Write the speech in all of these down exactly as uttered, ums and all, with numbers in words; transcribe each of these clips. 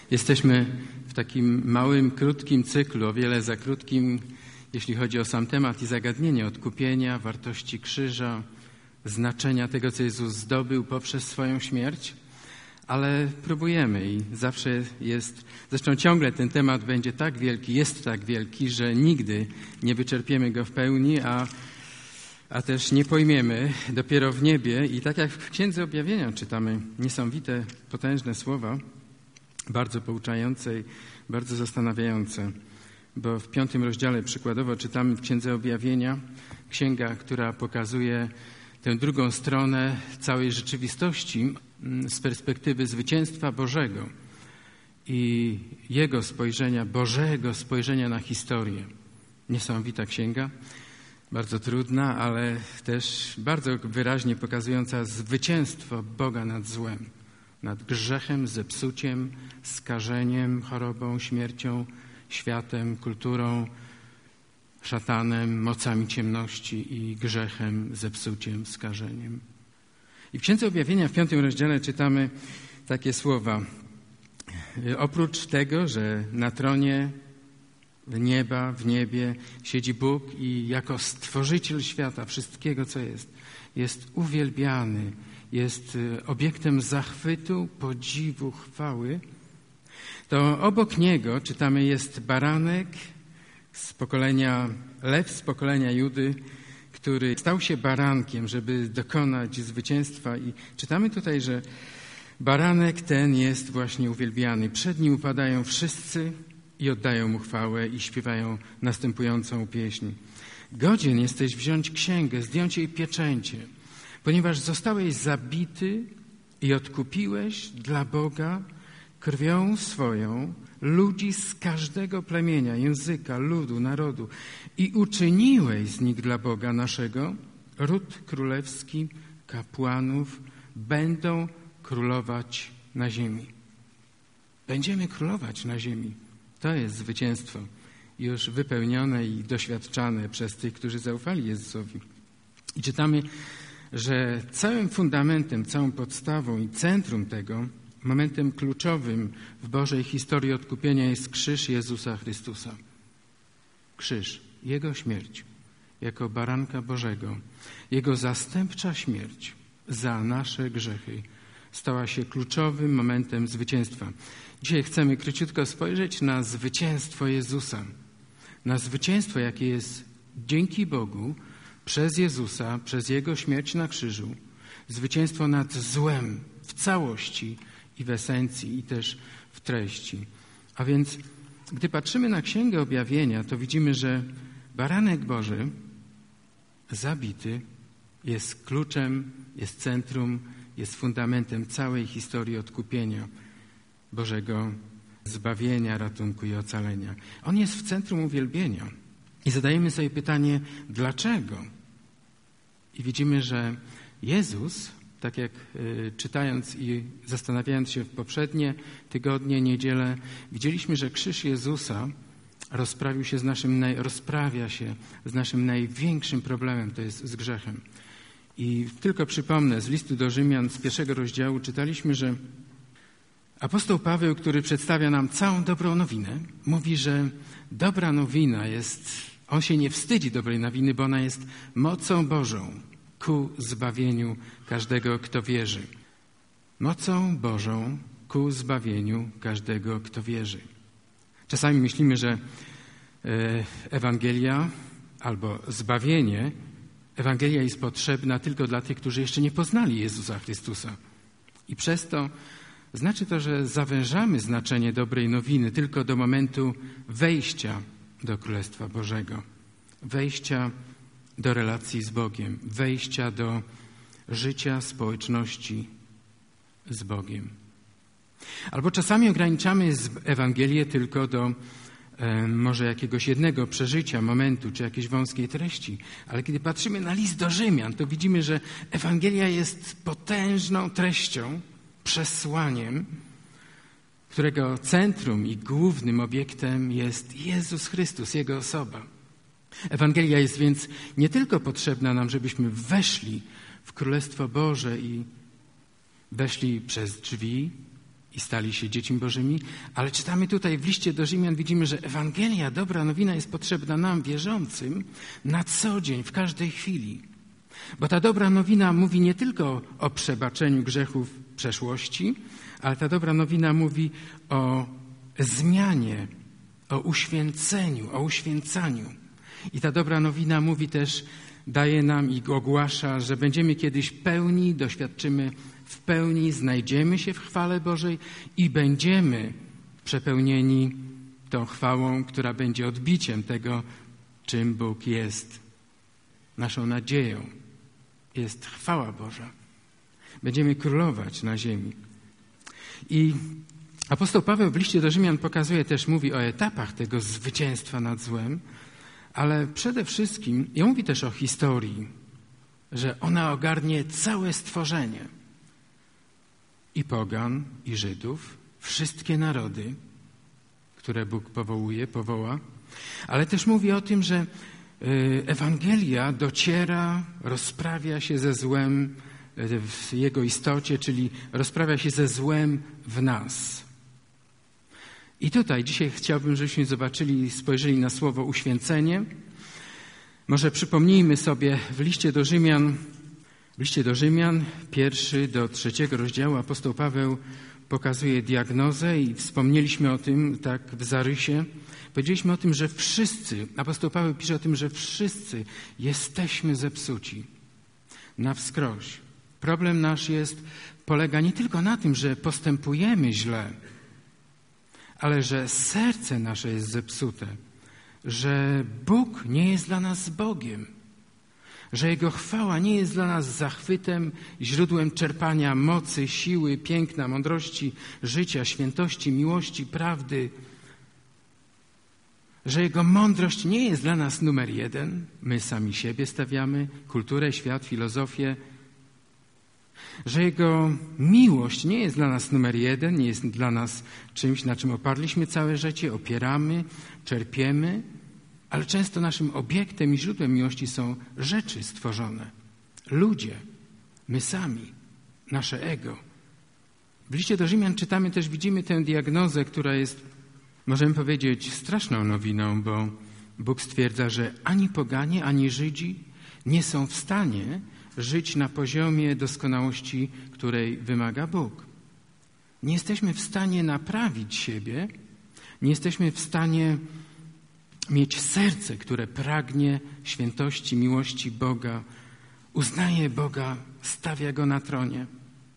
Jesteśmy w takim małym, krótkim cyklu, o wiele za krótkim, jeśli chodzi o sam temat i zagadnienie odkupienia, wartości krzyża, znaczenia tego, co Jezus zdobył poprzez swoją śmierć, ale próbujemy i zawsze jest, zresztą ciągle ten temat będzie tak wielki, jest tak wielki, że nigdy nie wyczerpiemy go w pełni, a, a też nie pojmiemy dopiero w niebie. I tak jak w Księdze Objawienia czytamy niesamowite, potężne słowa, bardzo pouczające i bardzo zastanawiające, bo w piątym rozdziale przykładowo czytamy w Księdze Objawienia, księga, która pokazuje tę drugą stronę całej rzeczywistości z perspektywy zwycięstwa Bożego i Jego spojrzenia, Bożego spojrzenia na historię. Niesamowita księga, bardzo trudna, ale też bardzo wyraźnie pokazująca zwycięstwo Boga nad złem, nad grzechem, zepsuciem, skażeniem, chorobą, śmiercią, światem, kulturą, szatanem, mocami ciemności i grzechem, zepsuciem, skażeniem. I w Księdze Objawienia w piątym rozdziale czytamy takie słowa. Oprócz tego, że na tronie nieba, w niebie siedzi Bóg i jako stworzyciel świata, wszystkiego, co jest, jest uwielbiany, jest obiektem zachwytu, podziwu, chwały, to obok Niego, czytamy, jest baranek z pokolenia, lew z pokolenia Judy, który stał się barankiem, żeby dokonać zwycięstwa. I czytamy tutaj, że baranek ten jest właśnie uwielbiany. Przed nim upadają wszyscy i oddają mu chwałę i śpiewają następującą pieśń. Godzien jesteś wziąć księgę, zdjąć jej pieczęcie, ponieważ zostałeś zabity i odkupiłeś dla Boga krwią swoją ludzi z każdego plemienia, języka, ludu, narodu i uczyniłeś z nich dla Boga naszego ród królewski, kapłanów, będą królować na ziemi. Będziemy królować na ziemi. To jest zwycięstwo już wypełnione i doświadczane przez tych, którzy zaufali Jezusowi. I czytamy, że całym fundamentem, całą podstawą i centrum tego, momentem kluczowym w Bożej historii odkupienia jest krzyż Jezusa Chrystusa. Krzyż, Jego śmierć jako baranka Bożego, Jego zastępcza śmierć za nasze grzechy stała się kluczowym momentem zwycięstwa. Dzisiaj chcemy króciutko spojrzeć na zwycięstwo Jezusa, na zwycięstwo, jakie jest dzięki Bogu przez Jezusa, przez Jego śmierć na krzyżu, zwycięstwo nad złem w całości i w esencji, i też w treści. A więc, gdy patrzymy na Księgę Objawienia, to widzimy, że baranek Boży zabity jest kluczem, jest centrum, jest fundamentem całej historii odkupienia Bożego, zbawienia, ratunku i ocalenia. On jest w centrum uwielbienia. I zadajemy sobie pytanie, dlaczego? I widzimy, że Jezus, tak jak y, czytając i zastanawiając się w poprzednie tygodnie, niedzielę, widzieliśmy, że krzyż Jezusa rozprawił się z naszym, naj, rozprawia się z naszym największym problemem, to jest z grzechem. I tylko przypomnę, z listu do Rzymian z pierwszego rozdziału czytaliśmy, że apostoł Paweł, który przedstawia nam całą dobrą nowinę, mówi, że dobra nowina jest, on się nie wstydzi dobrej nowiny, bo ona jest mocą Bożą ku zbawieniu każdego, kto wierzy. Mocą Bożą ku zbawieniu każdego, kto wierzy. Czasami myślimy, że Ewangelia albo zbawienie, Ewangelia jest potrzebna tylko dla tych, którzy jeszcze nie poznali Jezusa Chrystusa. I przez to znaczy to, że zawężamy znaczenie dobrej nowiny tylko do momentu wejścia do Królestwa Bożego, wejścia do relacji z Bogiem, wejścia do życia społeczności z Bogiem. Albo czasami ograniczamy Ewangelię tylko do e, może jakiegoś jednego przeżycia, momentu, czy jakiejś wąskiej treści. Ale kiedy patrzymy na list do Rzymian, to widzimy, że Ewangelia jest potężną treścią, przesłaniem, którego centrum i głównym obiektem jest Jezus Chrystus, Jego osoba. Ewangelia jest więc nie tylko potrzebna nam, żebyśmy weszli w Królestwo Boże i weszli przez drzwi i stali się dziećmi Bożymi, ale czytamy tutaj w liście do Rzymian, widzimy, że Ewangelia, dobra nowina jest potrzebna nam, wierzącym, na co dzień, w każdej chwili. Bo ta dobra nowina mówi nie tylko o przebaczeniu grzechów przeszłości, ale ta dobra nowina mówi o zmianie, o uświęceniu, o uświęcaniu. I ta dobra nowina mówi też, daje nam i ogłasza, że będziemy kiedyś pełni, doświadczymy w pełni, znajdziemy się w chwale Bożej i będziemy przepełnieni tą chwałą, która będzie odbiciem tego, czym Bóg jest. Naszą nadzieją jest chwała Boża. Będziemy królować na ziemi. I apostoł Paweł w liście do Rzymian pokazuje też, mówi o etapach tego zwycięstwa nad złem, ale przede wszystkim, i mówi też o historii, że ona ogarnie całe stworzenie. I pogan, i Żydów, wszystkie narody, które Bóg powołuje, powoła, ale też mówi o tym, że Ewangelia dociera, rozprawia się ze złem w jego istocie, czyli rozprawia się ze złem w nas. I tutaj dzisiaj chciałbym, żebyśmy zobaczyli, spojrzeli na słowo uświęcenie. Może przypomnijmy sobie w liście do Rzymian, w liście do Rzymian, pierwszy do trzeciego rozdziału, apostoł Paweł pokazuje diagnozę i wspomnieliśmy o tym tak w zarysie. Powiedzieliśmy o tym, że wszyscy, apostoł Paweł pisze o tym, że wszyscy jesteśmy zepsuci na wskroś. Problem nasz jest, polega nie tylko na tym, że postępujemy źle, ale że serce nasze jest zepsute, że Bóg nie jest dla nas Bogiem, że Jego chwała nie jest dla nas zachwytem, źródłem czerpania mocy, siły, piękna, mądrości, życia, świętości, miłości, prawdy, że Jego mądrość nie jest dla nas numer jeden, my sami siebie stawiamy, kulturę, świat, filozofię, że Jego miłość nie jest dla nas numer jeden, nie jest dla nas czymś, na czym oparliśmy całe życie, opieramy, czerpiemy, ale często naszym obiektem i źródłem miłości są rzeczy stworzone, ludzie, my sami, nasze ego. W liście do Rzymian czytamy też, widzimy tę diagnozę, która jest, możemy powiedzieć, straszną nowiną, bo Bóg stwierdza, że ani poganie, ani Żydzi nie są w stanie żyć na poziomie doskonałości, której wymaga Bóg. Nie jesteśmy w stanie naprawić siebie, nie jesteśmy w stanie mieć serce, które pragnie świętości, miłości Boga, uznaje Boga, stawia Go na tronie.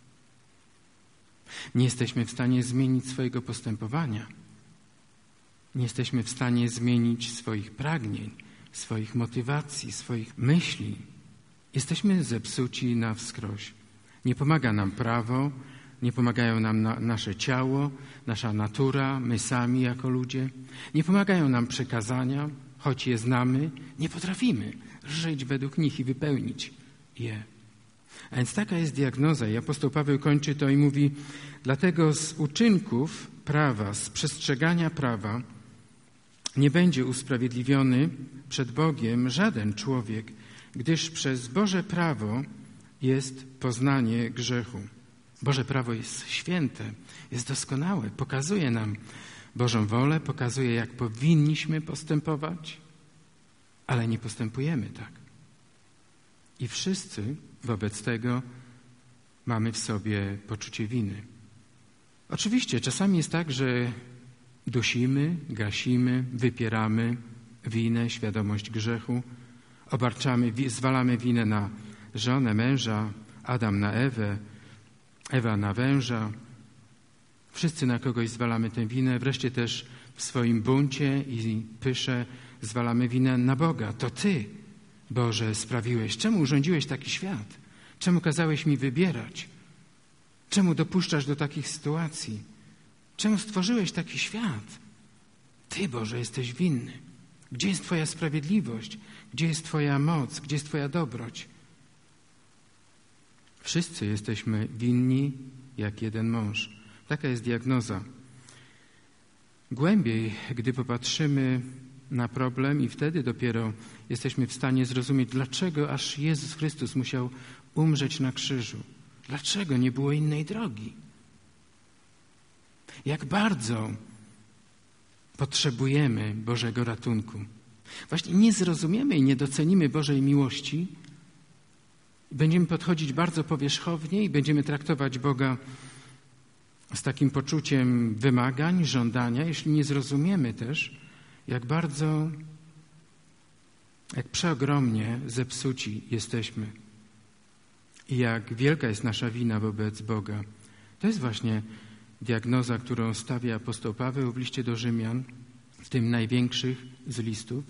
Nie jesteśmy w stanie zmienić swojego postępowania. Nie jesteśmy w stanie zmienić swoich pragnień, swoich motywacji, swoich myśli. Jesteśmy zepsuci na wskroś. Nie pomaga nam prawo, nie pomagają nam na, nasze ciało, nasza natura, my sami jako ludzie. Nie pomagają nam przekazania, choć je znamy, nie potrafimy żyć według nich i wypełnić je. A więc taka jest diagnoza i apostoł Paweł kończy to i mówi: dlatego z uczynków prawa, z przestrzegania prawa nie będzie usprawiedliwiony przed Bogiem żaden człowiek, gdyż przez Boże prawo jest poznanie grzechu. Boże prawo jest święte, jest doskonałe, pokazuje nam Bożą wolę, pokazuje, jak powinniśmy postępować, ale nie postępujemy tak. I wszyscy wobec tego mamy w sobie poczucie winy. Oczywiście czasami jest tak, że dusimy, gasimy, wypieramy winę, świadomość grzechu, obarczamy, zwalamy winę na żonę, męża, Adam na Ewę, Ewa na węża. Wszyscy na kogoś zwalamy tę winę. Wreszcie też w swoim buncie i pysze zwalamy winę na Boga. To Ty, Boże, sprawiłeś. Czemu urządziłeś taki świat? Czemu kazałeś mi wybierać? Czemu dopuszczasz do takich sytuacji? Czemu stworzyłeś taki świat? Ty, Boże, jesteś winny. Gdzie jest Twoja sprawiedliwość? Gdzie jest Twoja moc? Gdzie jest Twoja dobroć? Wszyscy jesteśmy winni jak jeden mąż. Taka jest diagnoza. Głębiej, gdy popatrzymy na problem i wtedy dopiero jesteśmy w stanie zrozumieć, dlaczego aż Jezus Chrystus musiał umrzeć na krzyżu. Dlaczego nie było innej drogi? Jak bardzo potrzebujemy Bożego ratunku. Właśnie nie zrozumiemy i nie docenimy Bożej miłości. Będziemy podchodzić bardzo powierzchownie i będziemy traktować Boga z takim poczuciem wymagań, żądania, jeśli nie zrozumiemy też, jak bardzo, jak przeogromnie zepsuci jesteśmy i jak wielka jest nasza wina wobec Boga. To jest właśnie diagnoza, którą stawia apostoł Paweł w liście do Rzymian, w tym największych z listów.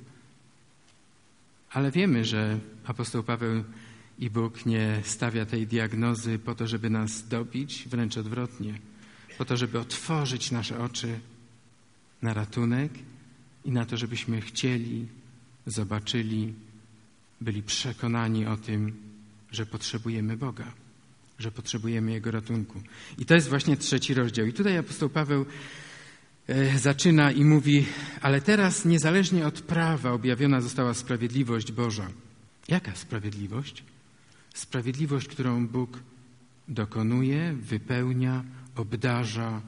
Ale wiemy, że apostoł Paweł i Bóg nie stawia tej diagnozy po to, żeby nas dobić, wręcz odwrotnie, po to, żeby otworzyć nasze oczy na ratunek i na to, żebyśmy chcieli, zobaczyli, byli przekonani o tym, że potrzebujemy Boga, że potrzebujemy Jego ratunku. I to jest właśnie trzeci rozdział. I tutaj apostoł Paweł e, zaczyna i mówi, ale teraz niezależnie od prawa objawiona została sprawiedliwość Boża. Jaka sprawiedliwość? Sprawiedliwość, którą Bóg dokonuje, wypełnia, obdarza,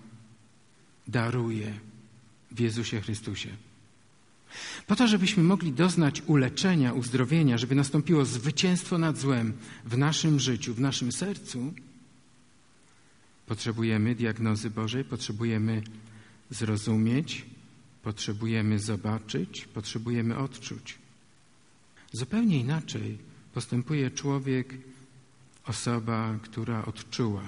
daruje w Jezusie Chrystusie. Po to, żebyśmy mogli doznać uleczenia, uzdrowienia, żeby nastąpiło zwycięstwo nad złem w naszym życiu, w naszym sercu, potrzebujemy diagnozy Bożej, potrzebujemy zrozumieć, potrzebujemy zobaczyć, potrzebujemy odczuć. Zupełnie inaczej postępuje człowiek, osoba, która odczuła,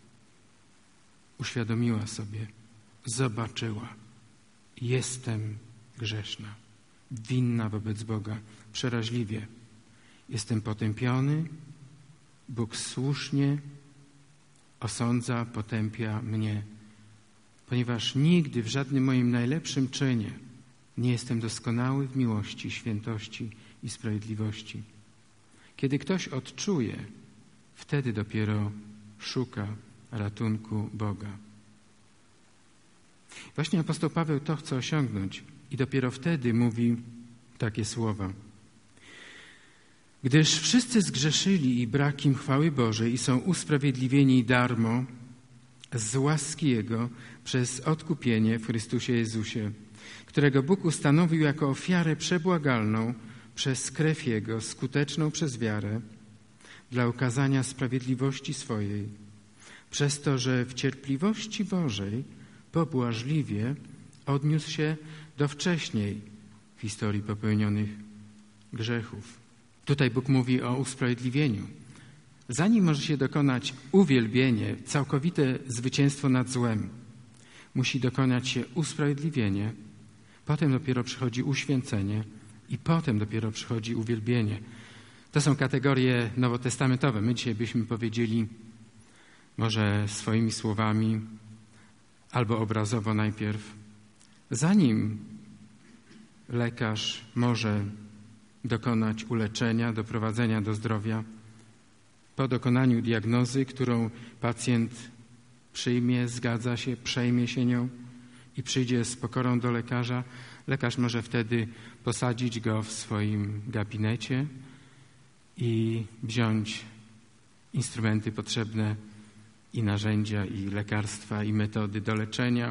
uświadomiła sobie, zobaczyła. Jestem grzeszna, winna wobec Boga, przeraźliwie. Jestem potępiony, Bóg słusznie osądza, potępia mnie, ponieważ nigdy w żadnym moim najlepszym czynie nie jestem doskonały w miłości, świętości i sprawiedliwości. Kiedy ktoś odczuje, wtedy dopiero szuka ratunku Boga. Właśnie apostoł Paweł to chce osiągnąć i dopiero wtedy mówi takie słowa. Gdyż wszyscy zgrzeszyli i brak im chwały Bożej i są usprawiedliwieni darmo z łaski Jego przez odkupienie w Chrystusie Jezusie, którego Bóg ustanowił jako ofiarę przebłagalną przez krew Jego, skuteczną przez wiarę, dla okazania sprawiedliwości swojej, przez to, że w cierpliwości Bożej pobłażliwie odniósł się do wcześniej w historii popełnionych grzechów. Tutaj Bóg mówi o usprawiedliwieniu. Zanim może się dokonać uwielbienie, całkowite zwycięstwo nad złem, musi dokonać się usprawiedliwienie, potem dopiero przychodzi uświęcenie i potem dopiero przychodzi uwielbienie. To są kategorie nowotestamentowe. My dzisiaj byśmy powiedzieli może swoimi słowami albo obrazowo najpierw. Zanim lekarz może dokonać uleczenia, doprowadzenia do zdrowia, po dokonaniu diagnozy, którą pacjent przyjmie, zgadza się, przejmie się nią i przyjdzie z pokorą do lekarza, lekarz może wtedy posadzić go w swoim gabinecie i wziąć instrumenty potrzebne i narzędzia, i lekarstwa, i metody do leczenia.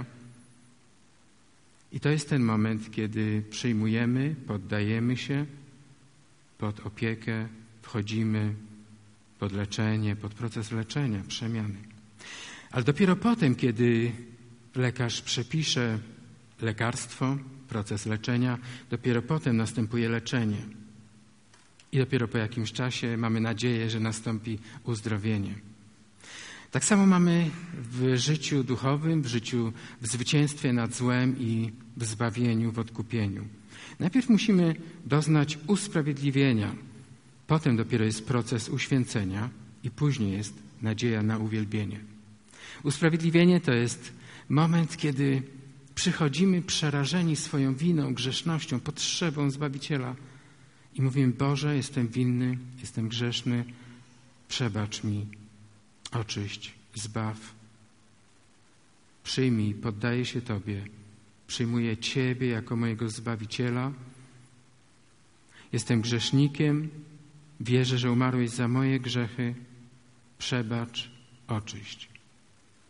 I to jest ten moment, kiedy przyjmujemy, poddajemy się pod opiekę, wchodzimy pod leczenie, pod proces leczenia, przemiany. Ale dopiero potem, kiedy lekarz przepisze lekarstwo, proces leczenia, dopiero potem następuje leczenie. I dopiero po jakimś czasie mamy nadzieję, że nastąpi uzdrowienie. Tak samo mamy w życiu duchowym, w życiu w zwycięstwie nad złem i w zbawieniu, w odkupieniu. Najpierw musimy doznać usprawiedliwienia, potem dopiero jest proces uświęcenia i później jest nadzieja na uwielbienie. Usprawiedliwienie to jest moment, kiedy przychodzimy przerażeni swoją winą, grzesznością, potrzebą Zbawiciela i mówimy: Boże, jestem winny, jestem grzeszny, przebacz mi, oczyść, zbaw. Przyjmij, poddaję się Tobie, przyjmuję Ciebie jako mojego Zbawiciela. Jestem grzesznikiem, wierzę, że umarłeś za moje grzechy, przebacz, oczyść.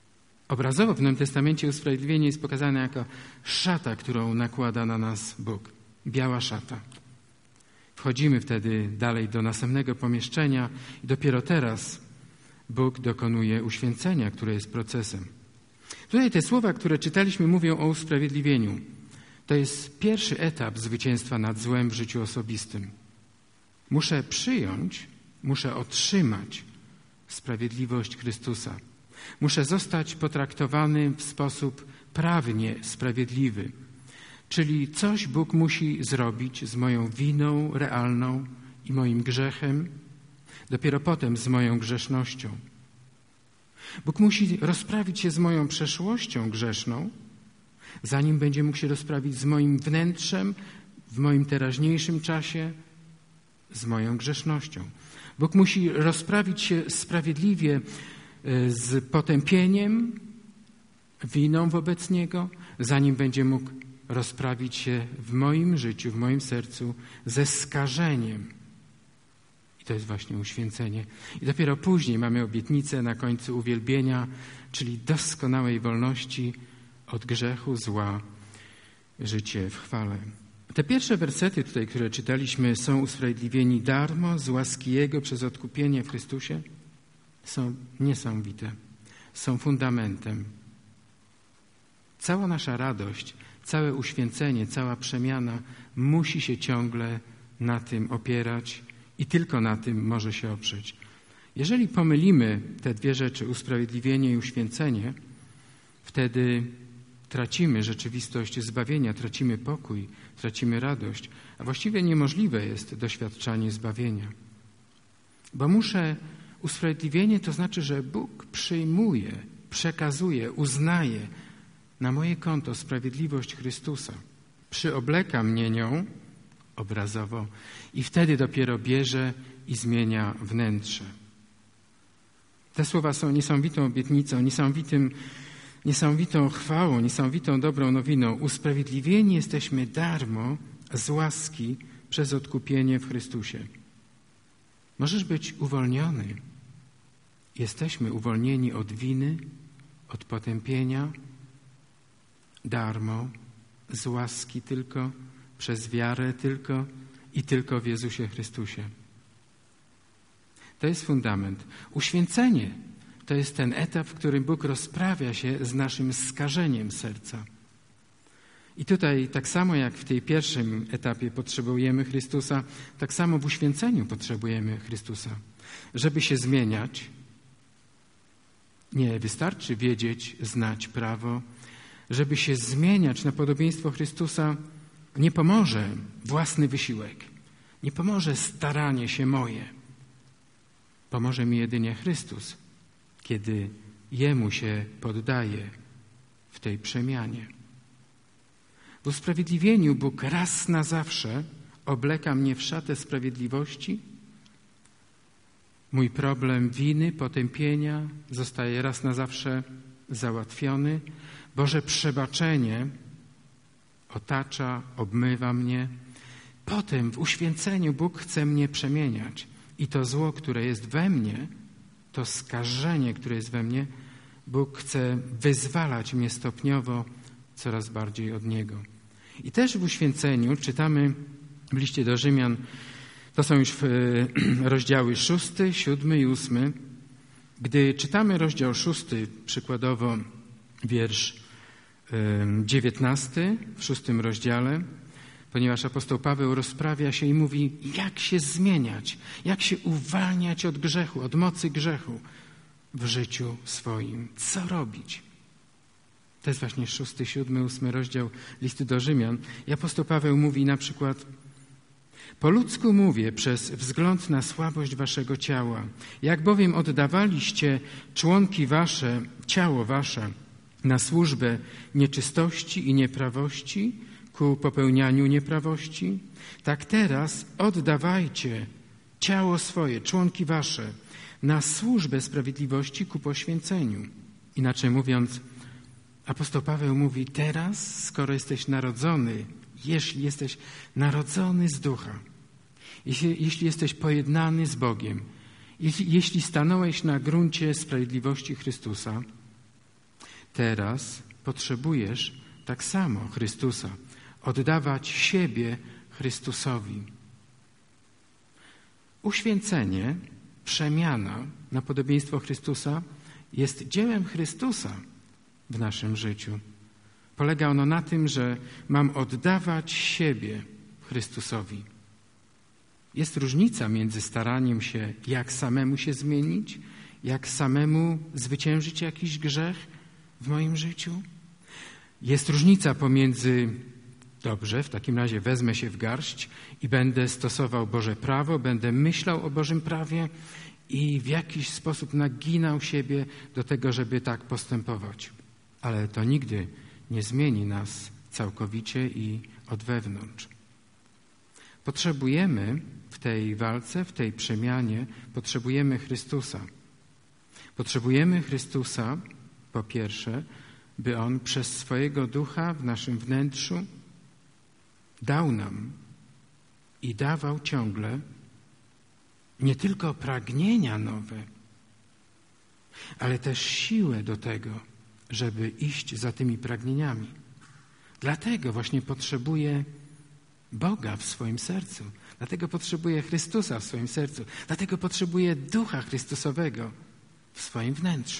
Obrazowo w Nowym Testamencie usprawiedliwienie jest pokazane jako szata, którą nakłada na nas Bóg. Biała szata. Wchodzimy wtedy dalej do następnego pomieszczenia i dopiero teraz Bóg dokonuje uświęcenia, które jest procesem. Tutaj te słowa, które czytaliśmy, mówią o usprawiedliwieniu. To jest pierwszy etap zwycięstwa nad złem w życiu osobistym. Muszę przyjąć, muszę otrzymać sprawiedliwość Chrystusa. Muszę zostać potraktowany w sposób prawnie sprawiedliwy. Czyli coś Bóg musi zrobić z moją winą realną i moim grzechem, dopiero potem z moją grzesznością. Bóg musi rozprawić się z moją przeszłością grzeszną, zanim będzie mógł się rozprawić z moim wnętrzem, w moim teraźniejszym czasie, z moją grzesznością. Bóg musi rozprawić się sprawiedliwie z potępieniem, winą wobec Niego, zanim będzie mógł rozprawić się w moim życiu, w moim sercu ze skażeniem. I to jest właśnie uświęcenie. I dopiero później mamy obietnicę na końcu uwielbienia, czyli doskonałej wolności od grzechu, zła, życie w chwale. Te pierwsze wersety tutaj, które czytaliśmy, są usprawiedliwieni darmo z łaski Jego przez odkupienie w Chrystusie. Są niesamowite. Są fundamentem. Cała nasza radość, całe uświęcenie, cała przemiana musi się ciągle na tym opierać i tylko na tym może się oprzeć. Jeżeli pomylimy te dwie rzeczy, usprawiedliwienie i uświęcenie, wtedy tracimy rzeczywistość zbawienia, tracimy pokój, tracimy radość, a właściwie niemożliwe jest doświadczanie zbawienia. Bo muszę, usprawiedliwienie to znaczy, że Bóg przyjmuje, przekazuje, uznaje na moje konto sprawiedliwość Chrystusa. Przyobleka mnie nią obrazowo i wtedy dopiero bierze i zmienia wnętrze. Te słowa są niesamowitą obietnicą, niesamowitym Niesamowitą chwałą, niesamowitą dobrą nowiną. Usprawiedliwieni jesteśmy darmo z łaski przez odkupienie w Chrystusie. Możesz być uwolniony. Jesteśmy uwolnieni od winy, od potępienia, darmo, z łaski tylko, przez wiarę tylko i tylko w Jezusie Chrystusie. To jest fundament. Uświęcenie to jest ten etap, w którym Bóg rozprawia się z naszym skażeniem serca. I tutaj tak samo jak w tej pierwszym etapie potrzebujemy Chrystusa, tak samo w uświęceniu potrzebujemy Chrystusa. Żeby się zmieniać, nie wystarczy wiedzieć, znać prawo. Żeby się zmieniać na podobieństwo Chrystusa, nie pomoże własny wysiłek, nie pomoże staranie się moje. Pomoże mi jedynie Chrystus, kiedy Jemu się poddaję w tej przemianie. W usprawiedliwieniu Bóg raz na zawsze obleka mnie w szatę sprawiedliwości. Mój problem winy, potępienia zostaje raz na zawsze załatwiony. Boże przebaczenie otacza, obmywa mnie. Potem w uświęceniu Bóg chce mnie przemieniać. I to zło, które jest we mnie, to skażenie, które jest we mnie, Bóg chce wyzwalać mnie stopniowo coraz bardziej od Niego. I też w uświęceniu czytamy w liście do Rzymian, to są już rozdziały szósty, siódmy i ósmy. Gdy czytamy rozdział szósty, przykładowo wiersz dziewiętnasty w szóstym rozdziale, ponieważ apostoł Paweł rozprawia się i mówi, jak się zmieniać, jak się uwalniać od grzechu, od mocy grzechu w życiu swoim. Co robić? To jest właśnie szósty, siódmy, ósmy rozdział listu do Rzymian. I apostoł Paweł mówi na przykład, po ludzku mówię przez wzgląd na słabość waszego ciała. Jak bowiem oddawaliście członki wasze, ciało wasze na służbę nieczystości i nieprawości, ku popełnianiu nieprawości, tak teraz oddawajcie ciało swoje, członki wasze, na służbę sprawiedliwości ku poświęceniu. Inaczej mówiąc, apostoł Paweł mówi, teraz, skoro jesteś narodzony, jeśli jesteś narodzony z ducha, jeśli, jeśli jesteś pojednany z Bogiem, jeśli, jeśli stanąłeś na gruncie sprawiedliwości Chrystusa, Teraz potrzebujesz tak samo Chrystusa, oddawać siebie Chrystusowi. Uświęcenie, przemiana na podobieństwo Chrystusa jest dziełem Chrystusa w naszym życiu. Polega ono na tym, że mam oddawać siebie Chrystusowi. Jest różnica między staraniem się, jak samemu się zmienić, jak samemu zwyciężyć jakiś grzech w moim życiu. Jest różnica pomiędzy, dobrze, w takim razie wezmę się w garść i będę stosował Boże prawo, będę myślał o Bożym prawie i w jakiś sposób naginał siebie do tego, żeby tak postępować. Ale to nigdy nie zmieni nas całkowicie i od wewnątrz. Potrzebujemy w tej walce, w tej przemianie, potrzebujemy Chrystusa. Potrzebujemy Chrystusa, po pierwsze, by On przez swojego Ducha w naszym wnętrzu dał nam i dawał ciągle nie tylko pragnienia nowe, ale też siłę do tego, żeby iść za tymi pragnieniami. Dlatego właśnie potrzebuję Boga w swoim sercu. Dlatego potrzebuję Chrystusa w swoim sercu. Dlatego potrzebuję Ducha Chrystusowego w swoim wnętrzu.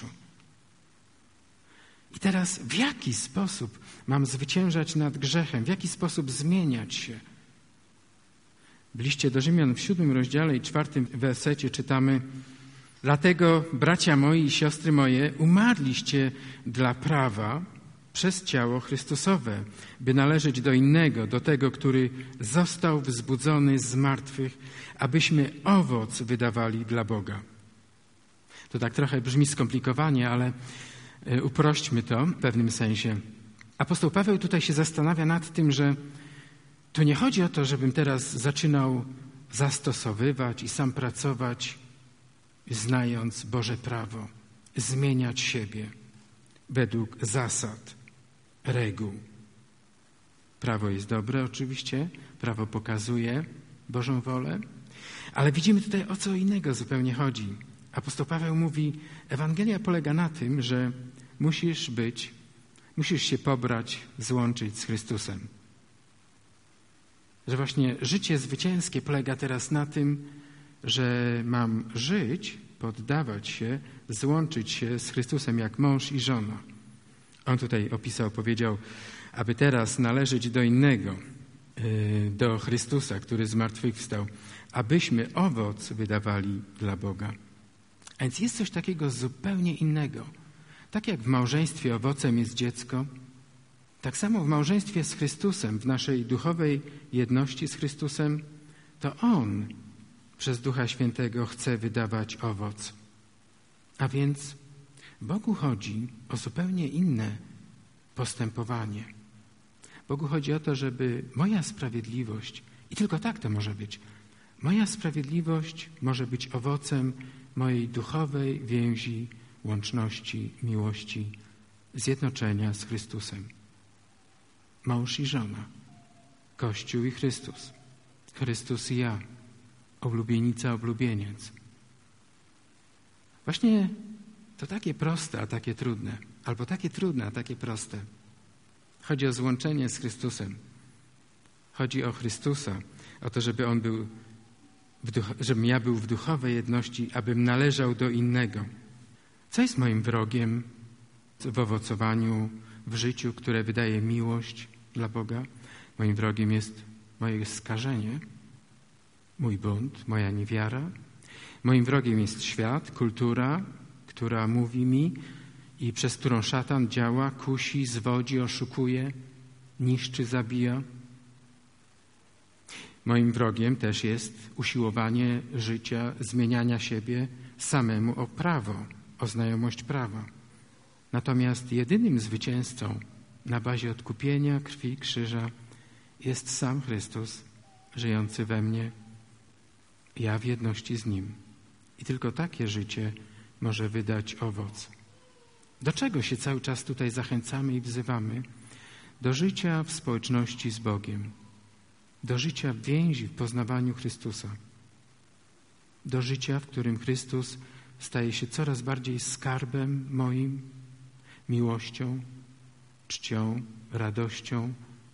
I teraz w jaki sposób mam zwyciężać nad grzechem? W jaki sposób zmieniać się? W liście do Rzymian w siódmym rozdziale i czwartym wersecie czytamy: dlatego, bracia moi i siostry moje, umarliście dla prawa przez ciało Chrystusowe, by należeć do innego, do tego, który został wzbudzony z martwych, abyśmy owoc wydawali dla Boga. To tak trochę brzmi skomplikowanie, ale uprośćmy to w pewnym sensie. Apostoł Paweł tutaj się zastanawia nad tym, że to nie chodzi o to, żebym teraz zaczynał zastosowywać i sam pracować, znając Boże prawo, zmieniać siebie według zasad, reguł. Prawo jest dobre oczywiście, prawo pokazuje Bożą wolę, ale widzimy tutaj, o co innego zupełnie chodzi. Apostoł Paweł mówi, Ewangelia polega na tym, że musisz być, musisz się pobrać, złączyć z Chrystusem. Że właśnie życie zwycięskie polega teraz na tym, że mam żyć, poddawać się, złączyć się z Chrystusem jak mąż i żona. On tutaj opisał, powiedział, aby teraz należeć do innego, do Chrystusa, który zmartwychwstał, abyśmy owoc wydawali dla Boga. A więc jest coś takiego zupełnie innego. Tak jak w małżeństwie owocem jest dziecko, tak samo w małżeństwie z Chrystusem, w naszej duchowej jedności z Chrystusem, to On przez Ducha Świętego chce wydawać owoc. A więc Bogu chodzi o zupełnie inne postępowanie. Bogu chodzi o to, żeby moja sprawiedliwość, i tylko tak to może być, moja sprawiedliwość może być owocem mojej duchowej więzi, łączności, miłości, zjednoczenia z Chrystusem. Mąż i żona, Kościół i Chrystus, Chrystus i ja, oblubienica, oblubieniec. Właśnie to takie proste, a takie trudne, albo takie trudne, a takie proste. Chodzi o złączenie z Chrystusem. Chodzi o Chrystusa, o to, żeby On był, w duch- żebym ja był w duchowej jedności, abym należał do innego. Co jest moim wrogiem w owocowaniu, w życiu, które wydaje miłość dla Boga? Moim wrogiem jest moje skażenie, mój bunt, moja niewiara. Moim wrogiem jest świat, kultura, która mówi mi i przez którą szatan działa, kusi, zwodzi, oszukuje, niszczy, zabija. Moim wrogiem też jest usiłowanie życia, zmieniania siebie samemu o prawo, o znajomość prawa. Natomiast jedynym zwycięzcą na bazie odkupienia, krwi, krzyża jest sam Chrystus, żyjący we mnie, ja w jedności z Nim. I tylko takie życie może wydać owoc. Do czego się cały czas tutaj zachęcamy i wzywamy? Do życia w społeczności z Bogiem, do życia w więzi, w poznawaniu Chrystusa, do życia, w którym Chrystus staje się coraz bardziej skarbem moim, miłością, czcią, radością.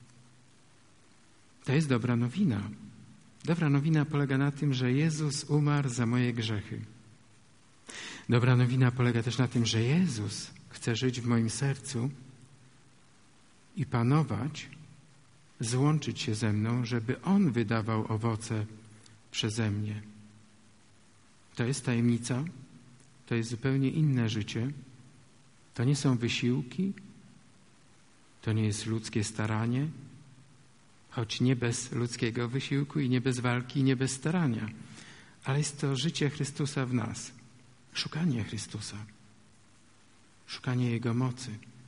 To jest dobra nowina. Dobra nowina polega na tym, że Jezus umarł za moje grzechy. Dobra nowina polega też na tym, że Jezus chce żyć w moim sercu i panować, złączyć się ze mną, żeby On wydawał owoce przeze mnie. To jest tajemnica, to jest zupełnie inne życie. To nie są wysiłki, to nie jest ludzkie staranie, choć nie bez ludzkiego wysiłku i nie bez walki, i nie bez starania, ale jest to życie Chrystusa w nas, szukanie Chrystusa, szukanie Jego mocy.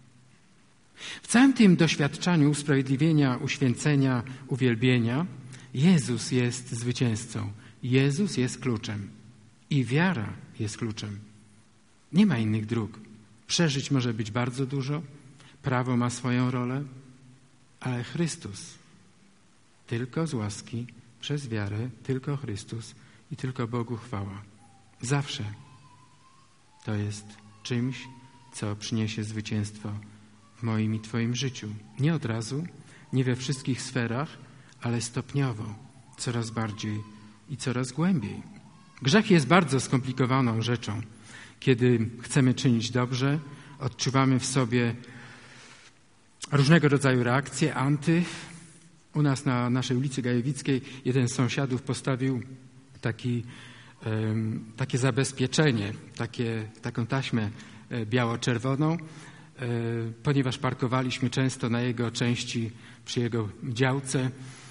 W całym tym doświadczaniu usprawiedliwienia, uświęcenia, uwielbienia Jezus jest zwycięzcą. Jezus jest kluczem i wiara jest kluczem. Nie ma innych dróg. Przeżyć może być bardzo dużo, prawo ma swoją rolę, ale Chrystus tylko z łaski, przez wiarę, tylko Chrystus i tylko Bogu chwała. Zawsze to jest czymś, co przyniesie zwycięstwo w moim i Twoim życiu. Nie od razu, nie we wszystkich sferach, ale stopniowo, coraz bardziej i coraz głębiej. Grzech jest bardzo skomplikowaną rzeczą. Kiedy chcemy czynić dobrze, odczuwamy w sobie różnego rodzaju reakcje, anty. U nas na naszej ulicy Gajewickiej jeden z sąsiadów postawił taki, um, takie zabezpieczenie, takie, taką taśmę biało-czerwoną, ponieważ parkowaliśmy często na jego części, przy jego działce.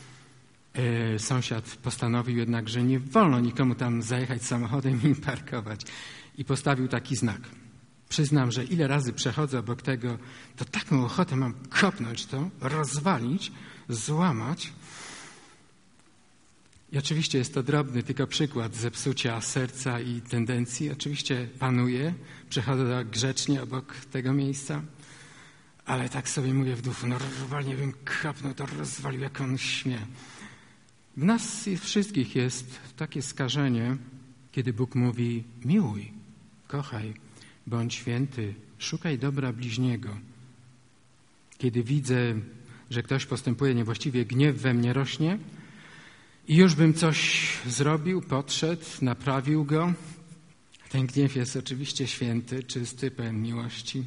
Sąsiad postanowił jednak, że nie wolno nikomu tam zajechać samochodem i parkować. I postawił taki znak. Przyznam, że ile razy przechodzę obok tego, to taką ochotę mam kopnąć to, rozwalić, złamać. I oczywiście jest to drobny tylko przykład zepsucia serca i tendencji. Oczywiście panuję, przechodzę grzecznie obok tego miejsca, ale tak sobie mówię w duchu, no rozwalnie bym kopnął, to rozwalił, jak on śmie. W nas wszystkich jest takie skażenie, kiedy Bóg mówi: miłuj, kochaj, bądź święty, szukaj dobra bliźniego. Kiedy widzę, że ktoś postępuje niewłaściwie, gniew we mnie rośnie i już bym coś zrobił, podszedł, naprawił go. Ten gniew jest oczywiście święty, czysty, pełen miłości.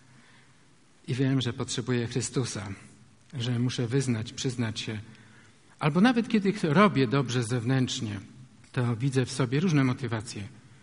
I wiem, że potrzebuję Chrystusa, że muszę wyznać, przyznać się. Albo nawet kiedy robię dobrze zewnętrznie, to widzę w sobie różne motywacje,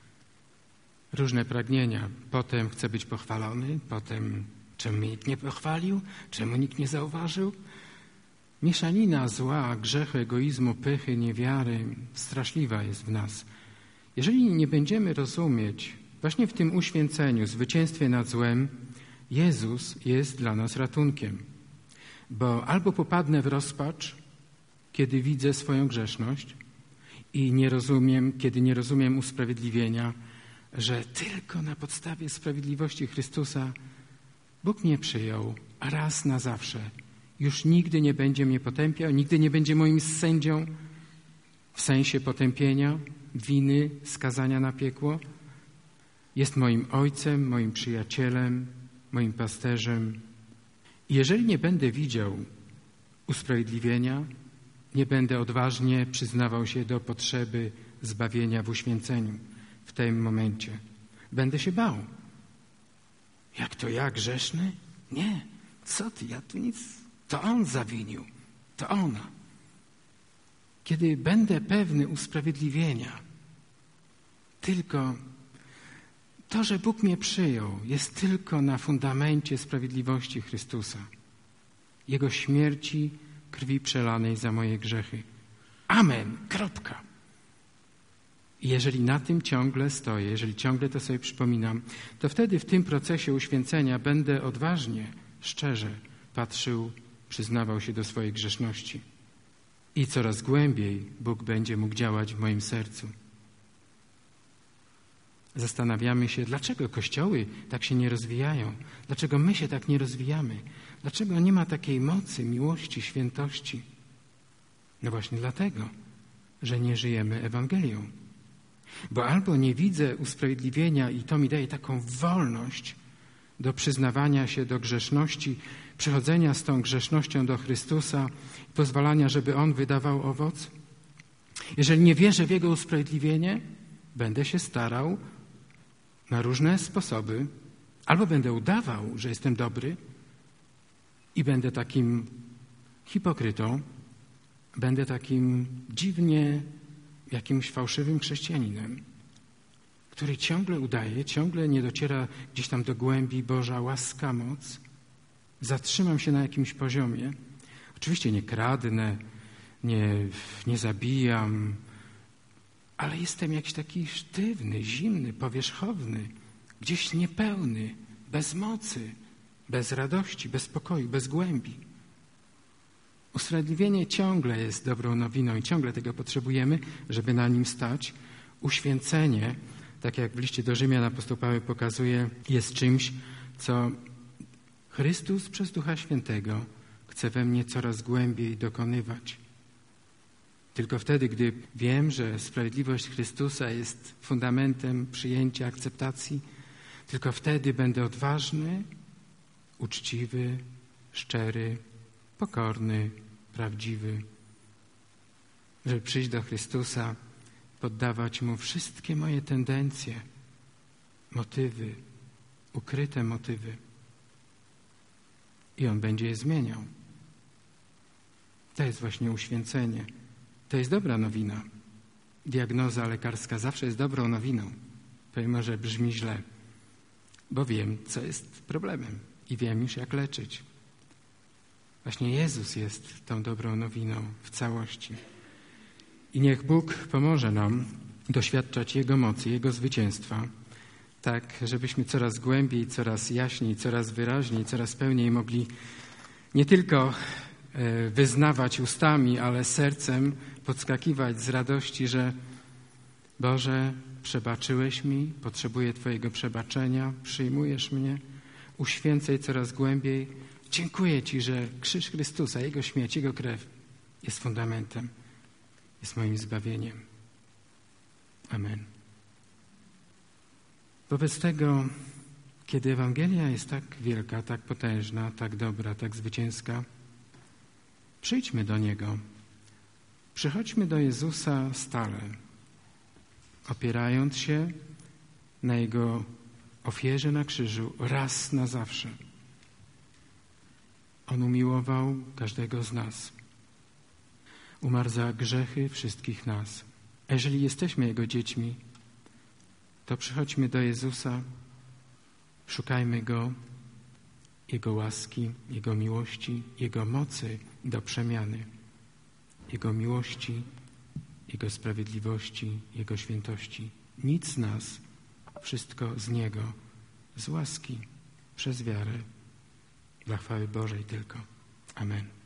różne pragnienia. Potem chcę być pochwalony, potem czemu mnie nikt nie pochwalił, czemu nikt nie zauważył. Mieszanina zła, grzechu, egoizmu, pychy, niewiary straszliwa jest w nas. Jeżeli nie będziemy rozumieć właśnie w tym uświęceniu, zwycięstwie nad złem, Jezus jest dla nas ratunkiem. Bo albo popadnę w rozpacz, kiedy widzę swoją grzeszność i nie rozumiem, kiedy nie rozumiem usprawiedliwienia, że tylko na podstawie sprawiedliwości Chrystusa Bóg mnie przyjął, a raz na zawsze. Już nigdy nie będzie mnie potępiał, nigdy nie będzie moim sędzią w sensie potępienia, winy, skazania na piekło. Jest moim ojcem, moim przyjacielem, moim pasterzem. I jeżeli nie będę widział usprawiedliwienia, nie będę odważnie przyznawał się do potrzeby zbawienia w uświęceniu w tym momencie. Będę się bał. Jak to ja, grzeszny? Nie. Co ty? Ja tu nic. To On zawinił. To ona. Kiedy będę pewny usprawiedliwienia, tylko to, że Bóg mnie przyjął, jest tylko na fundamencie sprawiedliwości Chrystusa. Jego śmierci, krwi przelanej za moje grzechy. Amen. Kropka. I jeżeli na tym ciągle stoję, jeżeli ciągle to sobie przypominam, to wtedy w tym procesie uświęcenia będę odważnie, szczerze patrzył, przyznawał się do swojej grzeszności. I coraz głębiej Bóg będzie mógł działać w moim sercu. Zastanawiamy się, dlaczego kościoły tak się nie rozwijają, dlaczego my się tak nie rozwijamy, dlaczego nie ma takiej mocy, miłości, świętości. No właśnie dlatego, że nie żyjemy Ewangelią. Bo albo nie widzę usprawiedliwienia i to mi daje taką wolność, do przyznawania się do grzeszności, przychodzenia z tą grzesznością do Chrystusa i pozwalania, żeby On wydawał owoc? Jeżeli nie wierzę w Jego usprawiedliwienie, będę się starał na różne sposoby, albo będę udawał, że jestem dobry i będę takim hipokrytą, będę takim dziwnie jakimś fałszywym chrześcijaninem, który ciągle udaje, ciągle nie dociera gdzieś tam do głębi Boża łaska, moc. Zatrzymam się na jakimś poziomie. Oczywiście nie kradnę, nie, nie zabijam, ale jestem jakiś taki sztywny, zimny, powierzchowny, gdzieś niepełny, bez mocy, bez radości, bez spokoju, bez głębi. Usprawiedliwienie ciągle jest dobrą nowiną i ciągle tego potrzebujemy, żeby na nim stać. Uświęcenie, tak jak w liście do Rzymian apostoł Paweł pokazuje, jest czymś, co Chrystus przez Ducha Świętego chce we mnie coraz głębiej dokonywać. Tylko wtedy, gdy wiem, że sprawiedliwość Chrystusa jest fundamentem przyjęcia, akceptacji, tylko wtedy będę odważny, uczciwy, szczery, pokorny, prawdziwy, żeby przyjść do Chrystusa, poddawać Mu wszystkie moje tendencje, motywy, ukryte motywy. I On będzie je zmieniał. To jest właśnie uświęcenie. To jest dobra nowina. Diagnoza lekarska zawsze jest dobrą nowiną. Pomimo, że brzmi źle, bo wiem, co jest problemem i wiem już, jak leczyć. Właśnie Jezus jest tą dobrą nowiną w całości. I niech Bóg pomoże nam doświadczać Jego mocy, Jego zwycięstwa, tak, żebyśmy coraz głębiej, coraz jaśniej, coraz wyraźniej, coraz pełniej mogli nie tylko wyznawać ustami, ale sercem podskakiwać z radości, że Boże, przebaczyłeś mi, potrzebuję Twojego przebaczenia, przyjmujesz mnie, uświęcaj coraz głębiej. Dziękuję Ci, że krzyż Chrystusa, Jego śmierć, Jego krew jest fundamentem, jest moim zbawieniem. Amen. Wobec tego, kiedy Ewangelia jest tak wielka, tak potężna, tak dobra, tak zwycięska, przyjdźmy do Niego. Przychodźmy do Jezusa stale, opierając się na Jego ofierze na krzyżu raz na zawsze. On umiłował każdego z nas. Umarł za grzechy wszystkich nas. A jeżeli jesteśmy Jego dziećmi, to przychodźmy do Jezusa, szukajmy Go, Jego łaski, Jego miłości, Jego mocy do przemiany, Jego miłości, Jego sprawiedliwości, Jego świętości. Nic z nas, wszystko z Niego, z łaski, przez wiarę, dla chwały Bożej tylko. Amen.